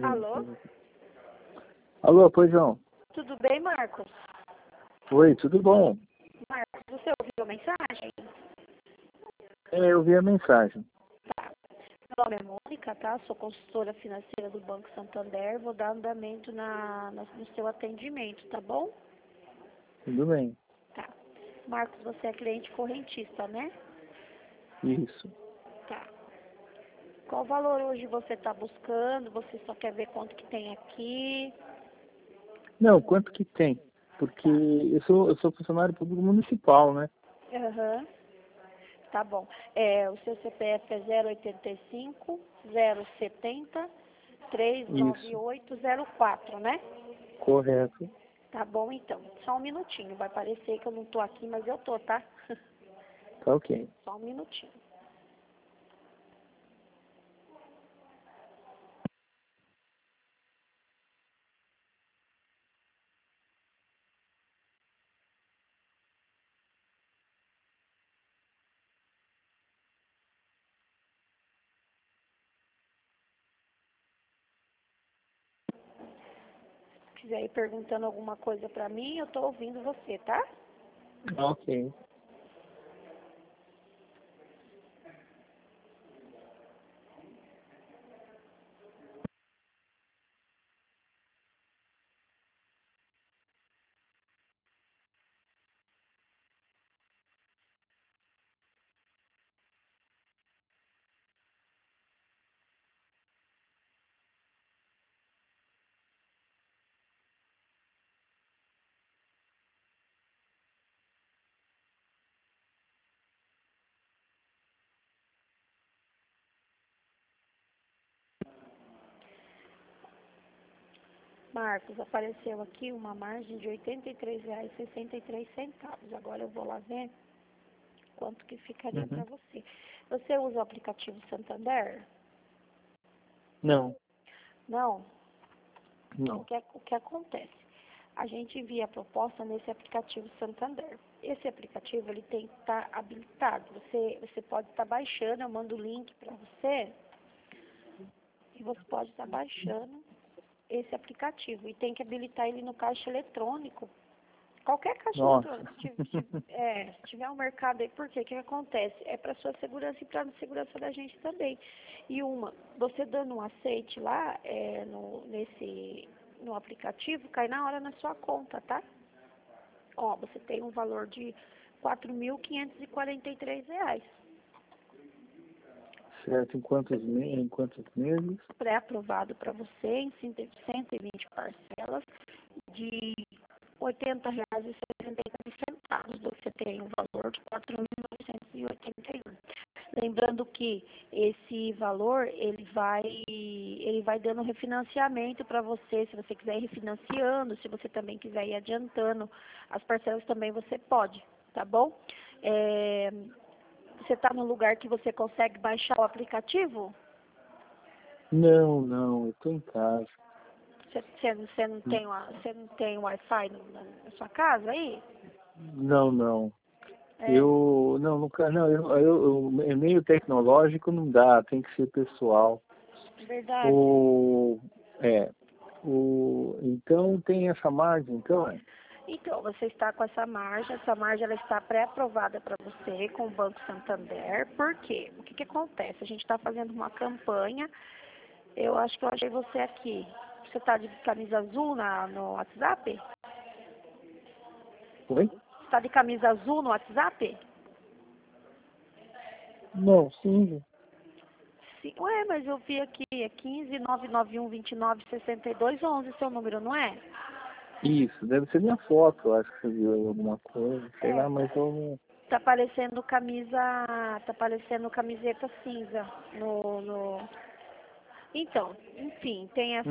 Alô? Alô, pois não. Tudo bem, Marcos? Oi, tudo bom? Marcos, você ouviu a mensagem? Eu vi a mensagem. Tá. Meu nome é Mônica, tá? Sou consultora financeira do Banco Santander. Vou dar andamento no seu atendimento, tá bom? Tudo bem. Tá. Marcos, você é cliente correntista, né? Isso. Tá. Qual valor hoje você está buscando? Você só quer ver quanto que tem aqui? Não, quanto que tem? Porque eu sou funcionário público municipal, né? Aham. Tá bom. O seu CPF é 085 070 Isso. 39804, né? Correto. Tá bom, então. Só um minutinho. Vai parecer que eu não tô aqui, mas eu tô, tá? Tá ok. Só um minutinho. Se quiser ir perguntando alguma coisa pra mim, eu tô ouvindo você, tá? Ok. Marcos, apareceu aqui uma margem de R$ 83,63. Agora eu vou lá ver quanto que ficaria Uhum. pra você. Você usa o aplicativo Santander? Não, Não? não. O que acontece? A gente envia a proposta nesse aplicativo Santander. Esse aplicativo ele tem que estar habilitado. Você pode estar baixando, eu mando o link para você e você pode estar baixando esse aplicativo. E tem que habilitar ele no caixa eletrônico. Qualquer caixa Nossa. eletrônico, se tiver um mercado aí, por quê? O que acontece? É para sua segurança e para a segurança da gente também. E você dando um aceite lá, no aplicativo, cai na hora na sua conta, tá? Ó, você tem um valor de R$ 4.543. Certo. Em quantos meses? Pré-aprovado para você em 120 parcelas de R$ 80,69. Você tem um valor de 4.981. Lembrando que esse valor ele vai dando refinanciamento para você, se você quiser ir refinanciando, se você também quiser ir adiantando as parcelas também você pode, tá bom? Você está num lugar que você consegue baixar o aplicativo? Não. Eu tô em casa. Você não tem Wi-Fi na sua casa aí? Não. É, Não, nunca, não, é meio tecnológico, não dá, tem que ser pessoal. verdade. O, então tem essa margem, então, Então, você está com essa margem ela está pré-aprovada para você com o Banco Santander. Por quê? O que que acontece? A gente está fazendo uma campanha, eu acho que eu achei você aqui. Você está de camisa azul no WhatsApp? Oi? Está de camisa azul no WhatsApp? Não, sim, Sim. Ué, mas eu vi aqui, é 15 991 29 62 11 seu número, não é? isso, deve ser minha foto, eu acho que você viu aí alguma coisa, sei lá, É, mas eu não... tá parecendo camiseta cinza Então, enfim,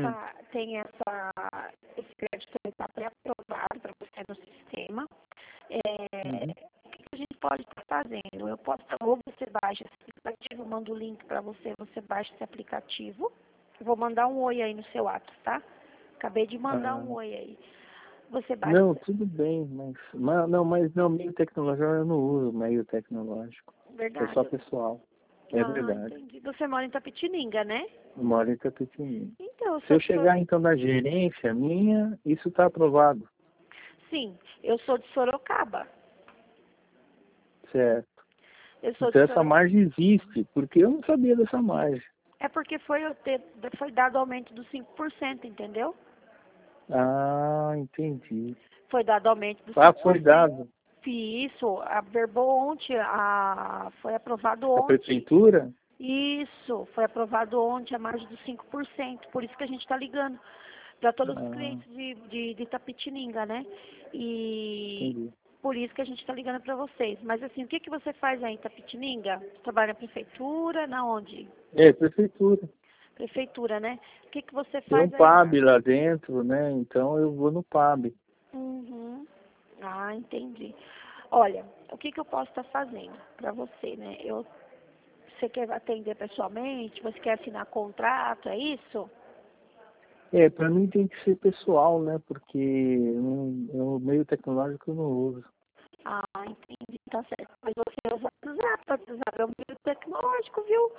esse crédito está pré-aprovado para você no sistema. Uhum. O que a gente pode estar fazendo? Ou você baixa esse aplicativo, eu mando o link para você, você baixa esse aplicativo. Eu vou mandar um oi aí no seu ato, tá? Acabei de mandar Ah, um oi aí. Você baixa, não, tudo bem, mas não, meio tecnológico eu não uso meio tecnológico, é só verdade. pessoal. É verdade. Entendi. Você mora em Itapetininga, né? Eu moro em Itapetininga. Então, Se eu chegar, então, na gerência minha, isso está aprovado. Sim, eu sou de Sorocaba. Certo. Eu sou Então, de essa Sorocaba. margem existe, porque eu não sabia dessa margem. É porque foi dado aumento dos 5%, entendeu? Ah, entendi. Foi dado aumento dos Ah, 5%. foi dado. Isso, verbou ontem, foi aprovado A ontem. prefeitura? Isso, foi aprovado ontem a margem dos 5%. Por isso que a gente está ligando para todos os Ah, clientes de Itapetininga, né? E entendi. por isso que a gente está ligando para vocês. Mas assim, o que que você faz aí em Itapetininga? Você trabalha na prefeitura? Na onde? É, prefeitura. Prefeitura, né? O que que você Tem um faz aí, PAB Marcos? lá dentro, né? Então eu vou no PAB. Uhum. Ah, entendi. Olha, o que que eu posso estar fazendo para você, né? Você quer atender pessoalmente? Você quer assinar contrato? É isso? É, para mim tem que ser pessoal, né? Porque o meio tecnológico eu não uso. Ah, entendi, tá certo. Mas você usa WhatsApp, WhatsApp é um meio tecnológico, viu?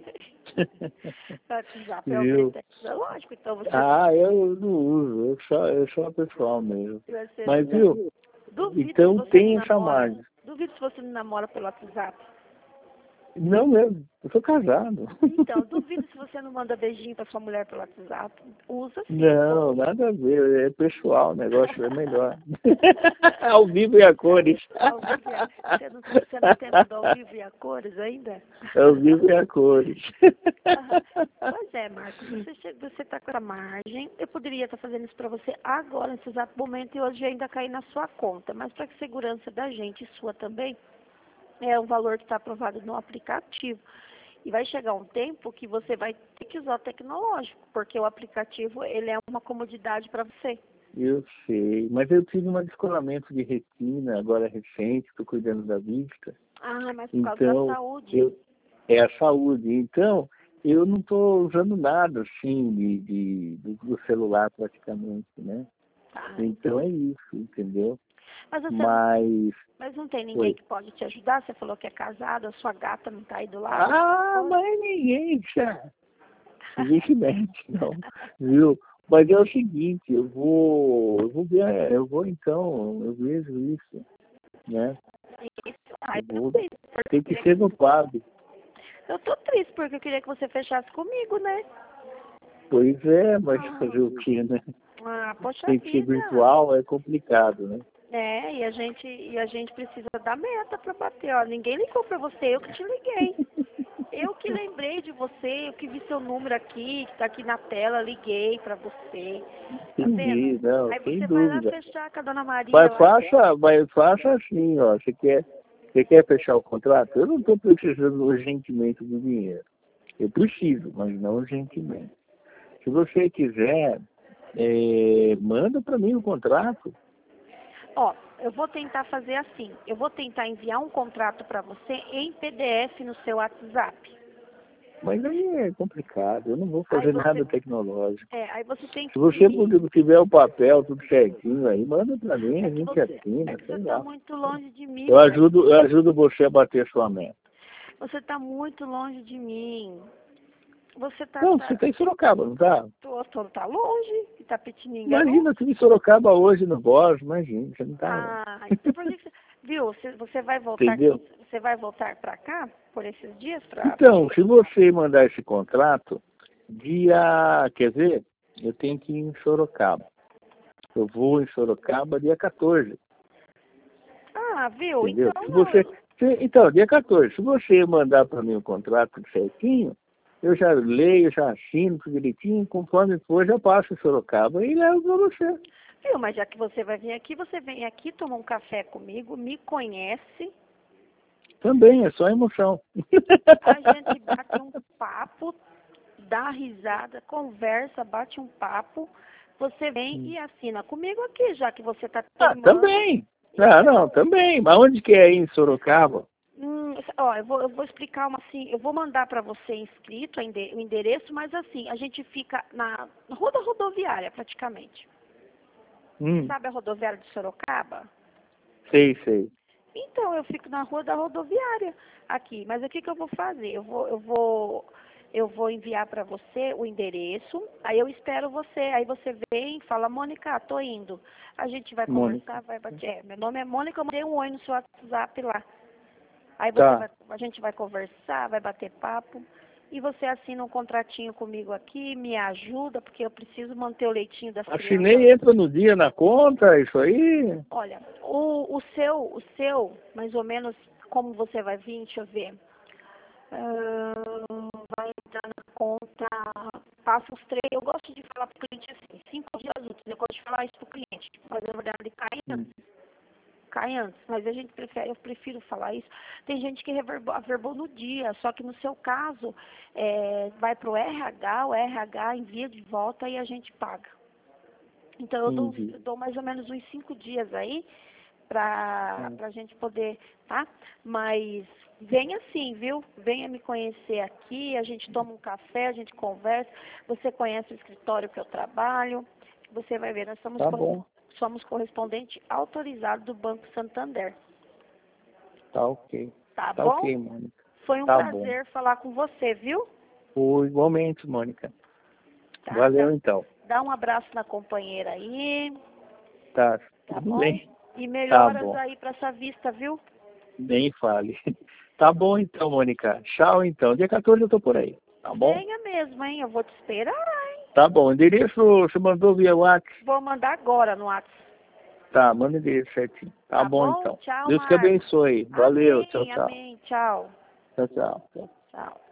WhatsApp é um meio Viu? tecnológico, então Ah, eu não uso, eu sou pessoal mesmo. você Mas viu? duvido se Então você não tem essa namora. margem. Duvido se você não namora pelo WhatsApp. Não mesmo, eu sou casado. Então, duvido se você não manda beijinho pra sua mulher pelo WhatsApp. Usa sim. Não, nada a ver, é pessoal, o negócio é melhor. Ao vivo e a cores. Ao vivo você não tem mandado ao vivo e a cores ainda? Ao vivo e a cores. Pois é, Marcos, você está com a margem. Eu poderia estar fazendo isso para você agora, nesse exato momento, e hoje ainda cair na sua conta. Mas para segurança da gente e sua também, é um valor que está aprovado no aplicativo. E vai chegar um tempo que você vai ter que usar o tecnológico, porque o aplicativo ele é uma comodidade para você. Eu sei, mas eu tive um descolamento de retina agora recente, estou cuidando da vista. Ah, mas por causa da Então, saúde. é a saúde. Então, eu não estou usando nada assim do celular praticamente, né? Tá. Então é isso, entendeu? Mas Mas, não tem ninguém oi. que pode te ajudar? Você falou que é casado, a sua gata não está aí do lado? Ah, mas ninguém se mete, não, viu? Mas é o seguinte, eu vejo isso, né? Ai, Eu eu tô vou, triste, porque tem que ser no PAB. eu tô triste porque eu queria que você fechasse comigo, né? Pois é, mas fazer o quê, né? Ah, poxa Tem que ser vida. virtual, é complicado, né? É, e a gente precisa da meta para bater, ó. Ninguém ligou para você, eu que te liguei. Eu que lembrei de você, eu que vi seu número aqui, que tá aqui na tela, liguei para você. Tá vendo? Entendi, não, Aí sem você vai lá dúvida. fechar com a dona Maria lá. Mas faça assim, ó. Você quer fechar o contrato? Eu não estou precisando urgentemente do dinheiro. Eu preciso, mas não urgentemente. Se você quiser, manda para mim o contrato. Ó, eu vou tentar fazer assim. Eu vou tentar enviar um contrato para você em PDF no seu WhatsApp. Mas aí é complicado, eu não vou Aí fazer você, nada tecnológico. aí você tem Se que você ir. tiver o papel tudo certinho aí, manda para mim, a gente É assina, que você sei está lá. muito longe de mim. Eu ajudo você a bater a sua meta. Você está muito longe de mim. Você Não, você está em Sorocaba, não está? tá longe. Itapetininga é longe. Imagina, eu estive em Sorocaba hoje no Bos, imagina, você não está lá. Ah, então por que viu? Você vai voltar Entendeu? aqui? Você vai voltar para cá por esses dias Então, se você mandar esse contrato, quer ver, eu tenho que ir em Sorocaba. Eu vou em Sorocaba dia 14, Ah, viu? entendeu? Então não. Então, dia 14, se você mandar para mim o contrato certinho, eu já leio, já assino tudo direitinho, conforme for, já passo em Sorocaba e levo para você. Viu? Mas já que você vai vir aqui, você vem aqui, toma um café comigo, me conhece. Também, é só emoção. A gente bate um papo, dá risada, conversa, bate um papo. Você vem e assina comigo aqui, já que você está teimando. Também. Não, também. Mas onde que é aí em Sorocaba? Ó, eu vou explicar assim, eu vou mandar para você inscrito o endereço, mas assim, a gente fica na rodoviária praticamente. Hum, Sabe a rodoviária de Sorocaba? sei. Então, eu fico na rua da rodoviária aqui. Mas o que que eu vou fazer? Eu vou enviar para você o endereço, aí eu espero você. Aí você vem e fala, Mônica, tô indo. A gente vai Mônica. conversar, vai bater. Meu nome é Mônica, eu mandei um oi no seu WhatsApp lá. Aí Tá. a gente vai conversar, vai bater papo. E você assina um contratinho comigo aqui, me ajuda, porque eu preciso manter o leitinho das Assinei, crianças. entra no dia na conta, isso aí. Olha, o seu, mais ou menos, como você vai vir, deixa eu ver. Vai entrar na conta, passa os 3. Eu gosto de falar para o cliente assim, 5 dias úteis. Eu gosto de falar isso para o cliente, mas na verdade ele cai antes, mas eu prefiro falar isso. Tem gente que averbou no dia, só que no seu caso, vai para o RH envia de volta e a gente paga. Então eu dou mais ou menos uns 5 dias aí para a gente poder, tá? Mas venha sim, viu? Venha me conhecer aqui, a gente toma um café, a gente conversa, você conhece o escritório que eu trabalho, você vai ver, nós somos, Tá bom. somos correspondente autorizado do Banco Santander. Tá ok. Tá Tá bom? ok, Mônica. Foi um Tá prazer falar com você, viu? bom. Igualmente, Mônica. Tá, Valeu, então. dá um abraço na companheira aí, Tá, tá tudo bom? bem. E Tá melhoras bom. aí para essa vista, viu? Nem fale. Tá bom, então, Mônica. Tchau, então. Dia 14 eu tô por aí. Tá bom? Venha mesmo, hein? Eu vou te esperar, hein? Tá bom. Endereço você mandou via WhatsApp? Vou mandar agora no WhatsApp. Tá, manda o endereço certinho. Tá bom, então. Tchau, Deus te Marcos. abençoe. Valeu. Tchau, Amém, tchau. amém. Tchau. Tchau, tchau. Tchau.